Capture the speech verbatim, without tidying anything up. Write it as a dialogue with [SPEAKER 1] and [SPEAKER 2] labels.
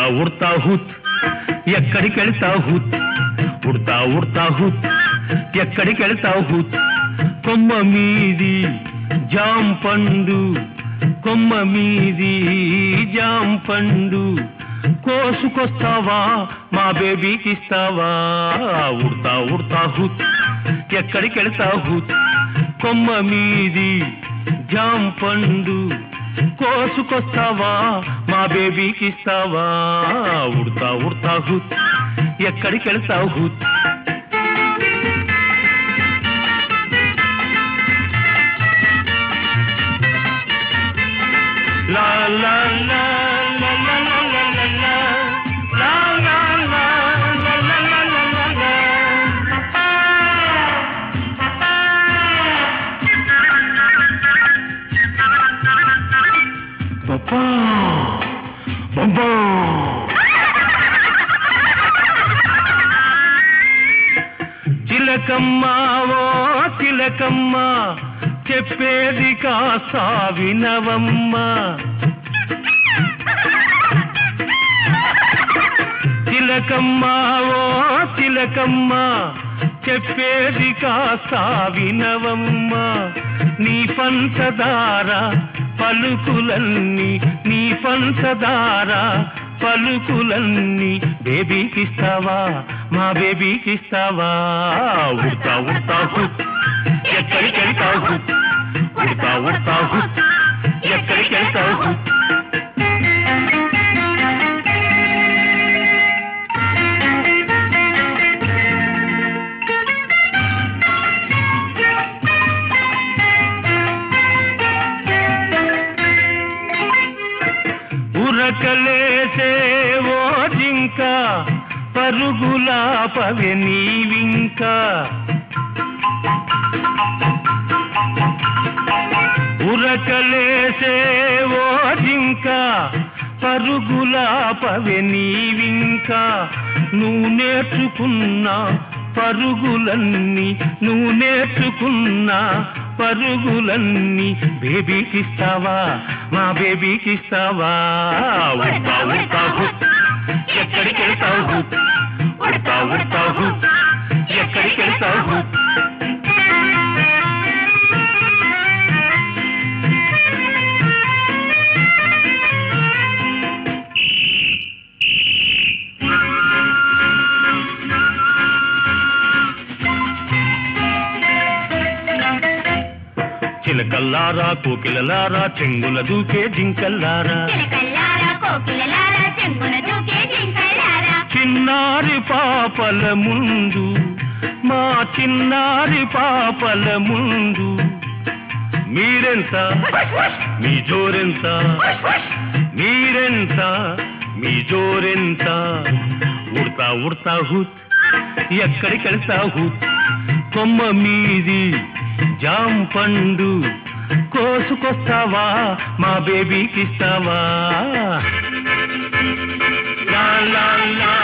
[SPEAKER 1] ఉడతా హుత్ ఎక్కడికి వెళ్తావు హుత్ ఉడతా ఉడతా హుత్ ఎక్కడికి వెళ్తావు హుత్ కొమ్మ మీది జాం పండు కొమ్మ మీది జాం పండు కోసుకొస్తావా మా బేబీకి ఇస్తావా ఉడతా ఉడతా హుత్ ఎక్కడికి వెళ్తావు హుత్ కొమ్మ మీది జాం పండు కోసుకొస్తావా మా బేబీకి ఇస్తావా ఉడతా ఉడతా హుత్ ఎక్కడికి వెళ్తావు హుత్ లా లా లా లా లా లా లా లా లా లా లా లా లా లా లా లా పప్పా బొంబో చిలకమ్మ ఓ చిలకమ్మ చెప్పేది కాస్త వినవమ్మ చిలకమ్మ ఓ చిలకమ్మ చెప్పేది కాస్త వినవమ్మ నీ పంచదార పలుకులన్నీ నీ పంచదార పలుకులన్నీ బేబీకి ఇస్తావా మా బేబీకి ఇస్తావా ఉడతా ఉడతా హుత్ ఎక్కడికి వెళ్తావు హుత్ ఉడతా ఉడతా హుత్ ఎక్కడికి వెళ్తావు హుత్ ఉరకలేసే ఓ జింక పరుగులా పవె నీవింకా ఉరకలేసే ఓ జింక పరుగులా పవె నీవింకా నువ్వు నేర్చుకున్న పరుగులన్నీ నువ్వు నేర్చుకున్న పరుగులన్నీ బేబీకి ఇస్తావా మా బేబీకి ఇస్తావా ఉడతా ఉడతా హుత్ ఎక్కడికి వెళ్తావు హుత్ ఉడతా ఉడతా హుత్ ఎక్కడికి వెళ్తావు హుత్ చిలకల్లారా కోకిలలారా చెంగుల దూకే జింకల్లారా చిన్నారి పాపల ముందు మా చిన్నారి పాపల ముందు మీరెంత మీ జోరెంత మీరెంత మీ జోరెంత ఉడతా ఉడతా హుత్ ఎక్కడికి వెళ్తావు హుత్ కొమ్మ మీది జాం పండు కోసుకొస్తావా మా బేబీకి ఇస్తావా లా లా లా